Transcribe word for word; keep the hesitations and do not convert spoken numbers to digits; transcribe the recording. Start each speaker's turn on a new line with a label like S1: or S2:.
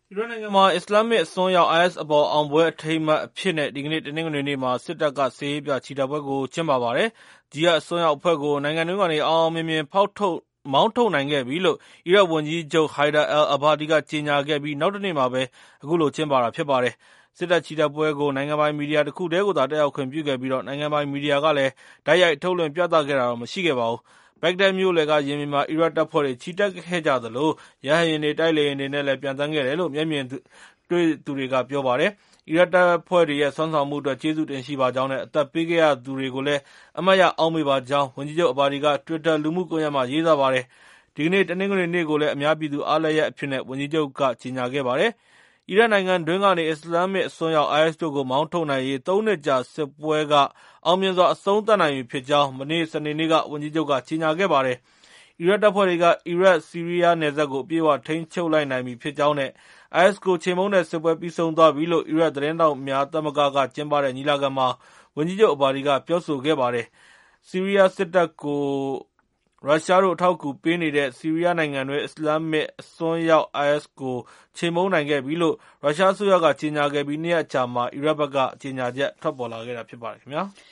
S1: အီရတ်နိုင်ငံမှာအစ္စလာမစ်အစွန်းရောက် အိုင်အက်စ် အပေါ်အောင်ပွဲအထိမ်းအမှတ်အဖြစ်နဲ့ဒီကနေ့တနင်္ဂနွေနေ့မှာစစ်တပ်ကစစ်ရေးပြချီတက်ပွဲကိုကျင်းပပါတယ်။ ဂျီဟတ်အစွန်းရောက်အဖွဲ့ကိုနိုင်ငံတွင်းကနေအောင်အောင်မြင်မြင်ဖောက်ထုတ်မောင်းထုတ်နိုင်ခဲ့ပြီလို့အီရတ်ဝန်ကြီးချုပ် Haider al-Abadi ကကြေညာခဲ့ပြီးနောက်တနေ့မှာပဲအခုလိုကျင်းပတာဖြစ်ပါတယ်။ စစ်တပ်ချီတက်ပွဲကိုနိုင်ငံပိုင်မီဒီယာတခုတည်းကိုသာတက်ရောက်ခွင့်ပြုခဲ့ပြီးနိုင်ငံပိုင်မီဒီယာကလည်းတိုက်ရိုက်ထုတ်လွှင့်ပြသခဲ့တာတော့မရှိခဲ့ပါဘူး။ ဘဂ္ဂဒက်မြို့လယ်ကရင်ပြင်မှာအီရတ်တပ်ဖွဲ့တွေချီတက်ခဲ့ကြသလိုရဟတ်ယာဉ်တွေတိုက်လေယာဉ်တွေနဲ့လည်းပျံသန်းခဲ့တယ်လို့မျက်မြင်တွေ့သူတွေကပြောပါတယ်။ အီရတ်တပ်ဖွဲ့တွေရဲ့စွမ်းဆောင်မှုအတွက်ကျေးဇူးတင်ရှိပါကြောင်းနဲ့အသက်ပေးခဲ့ရသူတွေကိုလည်းအမှတ်ရအောက်မေ့ပါကြောင်းဝန်ကြီးချုပ် Abadi က တွစ်တာလူမှုကွန်ယက်မှာရေးသားပါတယ်။ ဒီကနေ့တနင်္ဂနွေနေ့ကိုလည်းအများပြည်သူအားလပ်ရက်အဖြစ်နဲ့ဝန်ကြီးချုပ်ကကြေညာခဲ့ပါတယ်။ အီရတ်နိုင်ငံတွင်းကနေအစ္စလာမစ်အစွန်းရောက် အိုင်အက်စ်တို့ကိုမောင်းထုတ်နိုင်ရေးသုံးနှစ်ကြာစစ်ပွဲကအောင်မြင်စွာအဆုံးသတ်နိုင်ပြီဖြစ်ကြောင်းမနေ့စနေနေ့ကဝန်ကြီးချုပ်ကကြေညာခဲ့ပါတယ်။ အီရတ်တပ်ဖွဲ့တွေကအီရတ်-ဆီးရီးယားနယ်စပ်ကိုအပြည့်အဝထိန်းချုပ်လိုက်နိုင်ပြီဖြစ်ကြောင်းနဲ့ အိုင်အက်စ်ကိုချေမှုန်းတဲ့စစ်ပွဲပြီးဆုံးသွားပြီလို့အီရတ်သတင်းထောက်များသမဂ္ဂကကျင်းပတဲ့ညီလာခံမှာဝန်ကြီးချုပ် Abadi ကပြောဆိုခဲ့ပါတယ်။ ဆီးရီးယားစစ်တပ်ကိုရုရှားတို့အထောက်အကူပေးနေတဲ့ဆီးရီးယားနိုင်ငံတွင်းအစ္စလာမစ်အစွန်းရောက် အိုင်အက်စ်ကိုချေမှုန်းနိုင်ခဲ့ပြီလို့ရုရှားအစိုးရကကြေညာခဲ့ပြီးနှစ်ရက်အကြာမှာအီရတ်ဘက်ကကြေညာချက်ထွက်ပေါ်လာခဲ့တာဖြစ်ပါတယ်ခင်ဗျာ။